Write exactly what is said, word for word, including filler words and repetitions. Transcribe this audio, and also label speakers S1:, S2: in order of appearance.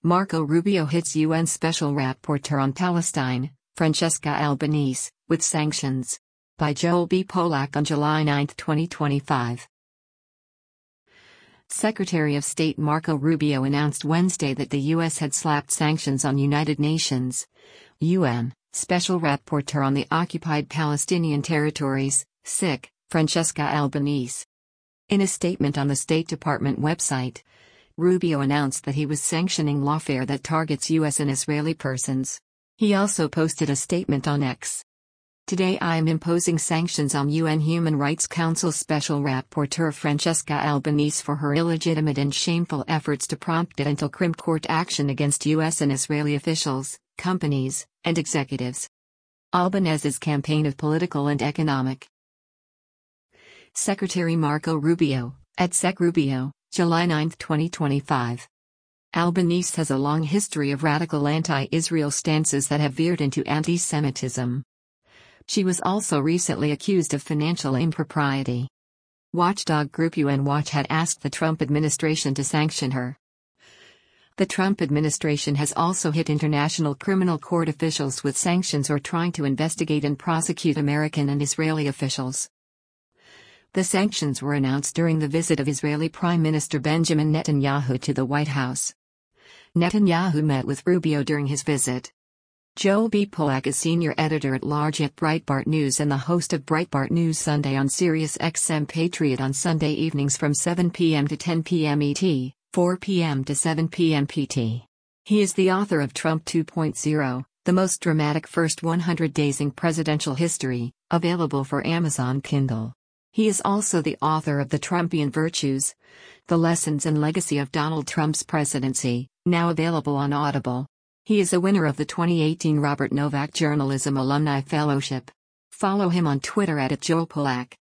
S1: Marco Rubio hits U N Special Rapporteur on Palestine, Francesca Albanese, with sanctions. By Joel B. Polak on July ninth, twenty twenty-five. Secretary of State Marco Rubio announced Wednesday that the U S had slapped sanctions on United Nations U N Special Rapporteur on the Occupied Palestinian Territories, S I C, Francesca Albanese. In a statement on the State Department website, Rubio announced that he was sanctioning lawfare that targets U S and Israeli persons. He also posted a statement on X. Today I am imposing sanctions on U N Human Rights Council Special Rapporteur Francesca Albanese for her illegitimate and shameful efforts to prompt it until Supreme Court action against U S and Israeli officials, companies, and executives. Albanese's campaign of political and economic. Secretary Marco Rubio, at Sec Rubio, July ninth, twenty twenty-five. Albanese has a long history of radical anti-Israel stances that have veered into anti-Semitism. She was also recently accused of financial impropriety. Watchdog group U N Watch had asked the Trump administration to sanction her. The Trump administration has also hit International Criminal Court officials with sanctions or trying to investigate and prosecute American and Israeli officials. The sanctions were announced during the visit of Israeli Prime Minister Benjamin Netanyahu to the White House. Netanyahu met with Rubio during his visit. Joel B. Polak is senior editor-at-large at Breitbart News and the host of Breitbart News Sunday on Sirius X M Patriot on Sunday evenings from seven p m to ten p m E T, four p m to seven p m P T. He is the author of Trump two point oh, the most dramatic first one hundred days in presidential history, available for Amazon Kindle. He is also the author of The Trumpian Virtues: The Lessons and Legacy of Donald Trump's Presidency, now available on Audible. He is a winner of the twenty eighteen Robert Novak Journalism Alumni Fellowship. Follow him on Twitter at Joel Polak.